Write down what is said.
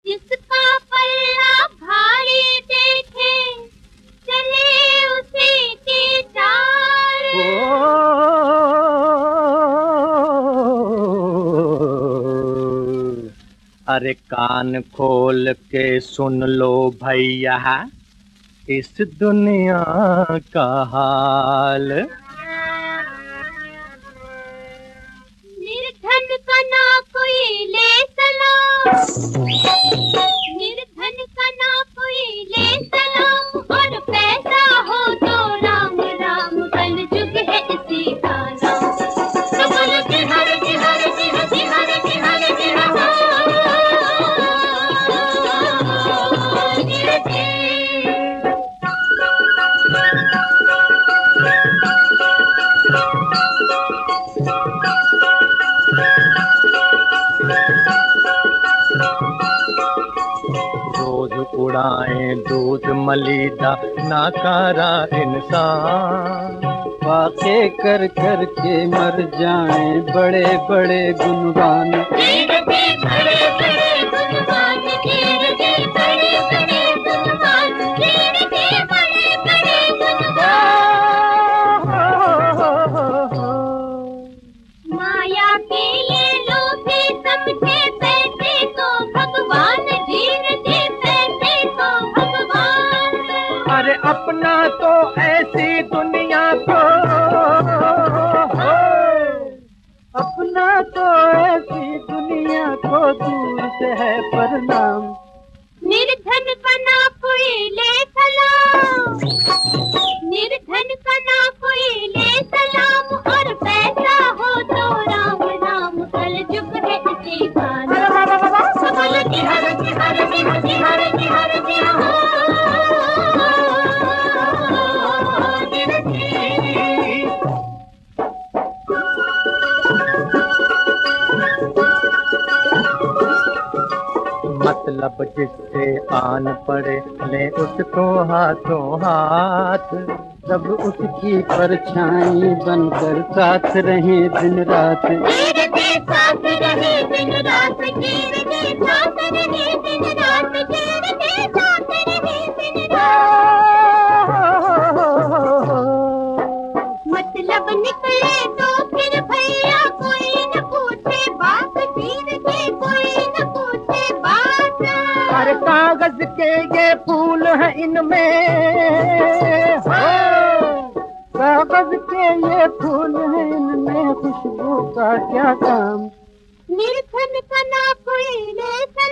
जिसका पल्ला भारी देखे चले उसी की चाल। अरे कान खोल के सुन लो भैया इस दुनिया का हाल। निर्धन का ना कोई ले सलाम, निर्धन का ना कोई ले सलाम, और पैसा हो तो राम राम, कल जुग है इसी का नाम। तो बोलो कि हर की हर की हर की हर की हर की रोज उड़ाएं दूध मलीदा नाकारा इंसान, वाक़े कर कर के मर जाएं बड़े बड़े गुणवान। माया के ये लोभी समझे पैसे को भगवान, जीव जी पैसे को भगवान। अरे अपना तो ऐसी दुनिया को, अपना तो ऐसी दुनिया को दूर से है प्रणाम। निर्धन का ना कोई ले सलाम, निर्धन का ना कोई ले सलाम, और पैसा हो तो राम राम, कल जुग है इसी का नाम। बोलो कि हर की हर की हर की हर की हर की मतलब जिससे आन पड़े ले उसको हाथों हाथ, सब उसकी परछाई बनकर साथ रहे दिन रात। साथ रहे दिन रात, जीव के साथ रहे दिन रात, जीव के साथ रहे दिन रात। मतलब निकले तो फिर भैया कोई न पूछे बात, जीव के कोई न पूछे बात। अरे कागज के ये फूल हैं इनमें, कागज के ये फूल हैं इनमें खुशबू का क्या काम। निर्धन का ना कोई ले